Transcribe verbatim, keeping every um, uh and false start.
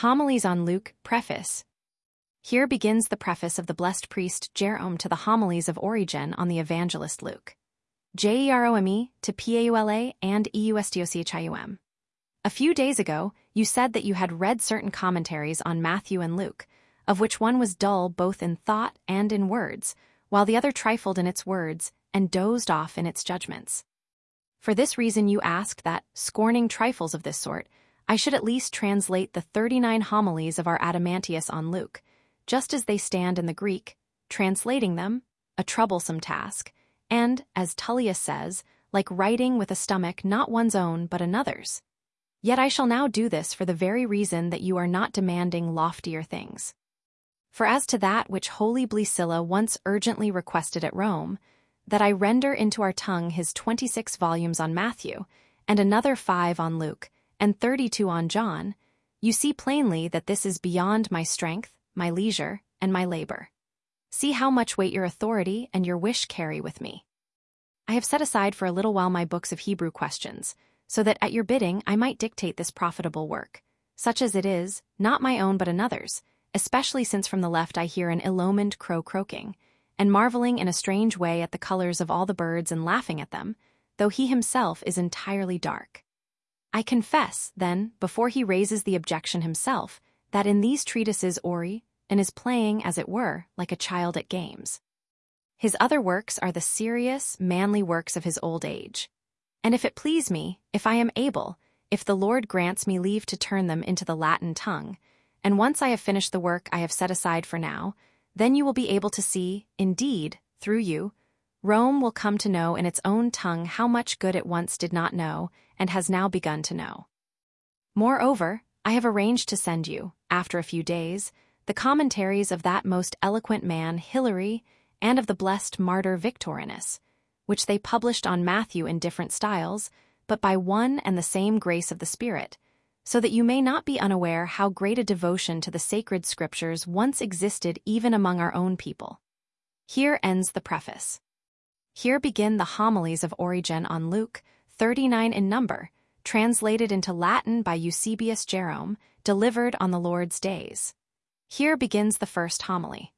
Homilies on Luke, Preface. Here begins the preface of the blessed priest Jerome to the homilies of Origen on the evangelist Luke. J E R O M E to P A U L A and E U S T O C H I U M. A few days ago, you said that you had read certain commentaries on Matthew and Luke, of which one was dull both in thought and in words, while the other trifled in its words and dozed off in its judgments. For this reason you asked that, scorning trifles of this sort, I should at least translate the thirty-nine homilies of our Adamantius on Luke, just as they stand in the Greek, translating them, a troublesome task, and, as Tullius says, like writing with a stomach not one's own but another's. Yet I shall now do this for the very reason that you are not demanding loftier things. For as to that which holy Blisilla once urgently requested at Rome, that I render into our tongue his twenty-six volumes on Matthew, and another five on Luke, and thirty-two on John, you see plainly that this is beyond my strength, my leisure, and my labor. See how much weight your authority and your wish carry with me. I have set aside for a little while my books of Hebrew questions, so that at your bidding I might dictate this profitable work, such as it is, not my own but another's, especially since from the left I hear an ill-omened crow croaking, and marveling in a strange way at the colors of all the birds and laughing at them, though he himself is entirely dark. I confess, then, before he raises the objection himself, that in these treatises Ori, and is playing, as it were, like a child at games. His other works are the serious, manly works of his old age. And if it please me, if I am able, if the Lord grants me leave to turn them into the Latin tongue, and once I have finished the work I have set aside for now, then you will be able to see, indeed, through you, Rome will come to know in its own tongue how much good it once did not know and has now begun to know. Moreover, I have arranged to send you, after a few days, the commentaries of that most eloquent man Hilary and of the blessed martyr Victorinus, which they published on Matthew in different styles, but by one and the same grace of the Spirit, so that you may not be unaware how great a devotion to the sacred scriptures once existed even among our own people. Here ends the preface. Here begin the homilies of Origen on Luke, thirty-nine in number, translated into Latin by Eusebius Jerome, delivered on the Lord's days. Here begins the first homily.